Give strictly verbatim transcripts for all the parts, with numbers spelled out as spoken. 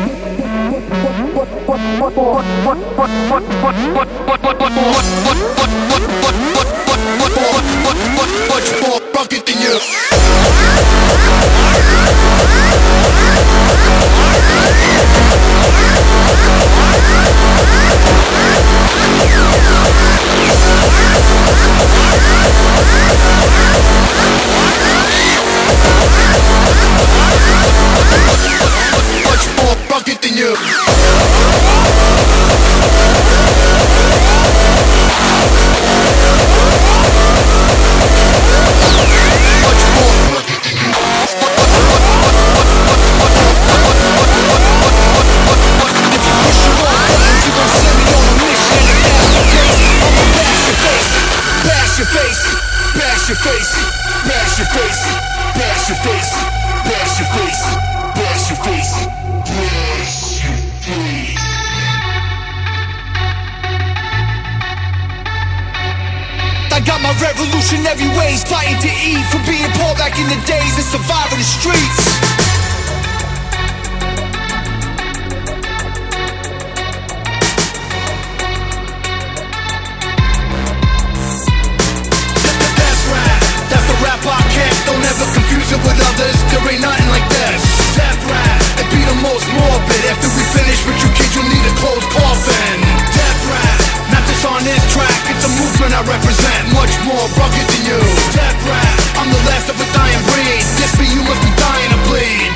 Much more rugged than you. Much more rugged than you. Bash your face, bash your face, bash your face, bash your face, bash your face, bash your face. I got my revolutionary ways, fighting to eat, from being poor back in the days and surviving the streets. Don't ever confuse it with others, there ain't nothing like this. Death rap, it be the most morbid. After we finish with you kids, you'll need a closed coffin. Death rap, not just on this track, it's a movement I represent, much more rugged than you. Death rap, I'm the last of a dying breed. This for you must be dying to bleed.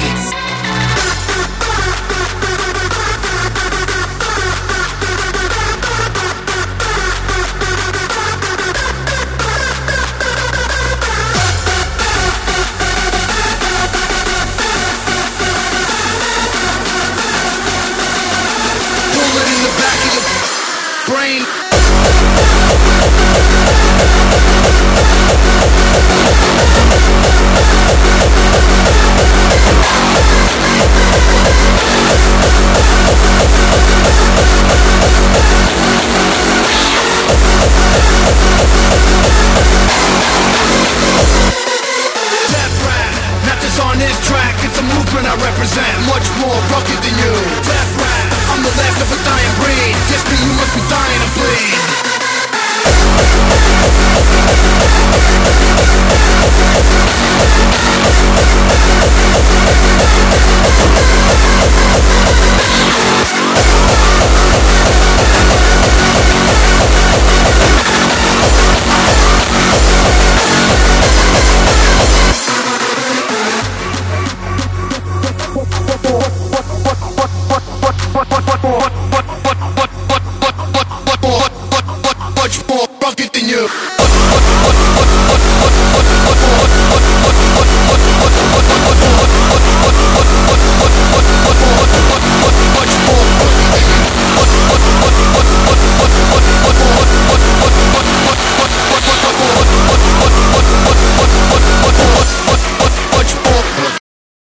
Brain. On this track, it's a movement I represent, much more rugged than you. Death rap, I'm the last of a dying breed. This mean you must be dying to bleed. Much more rugged than you.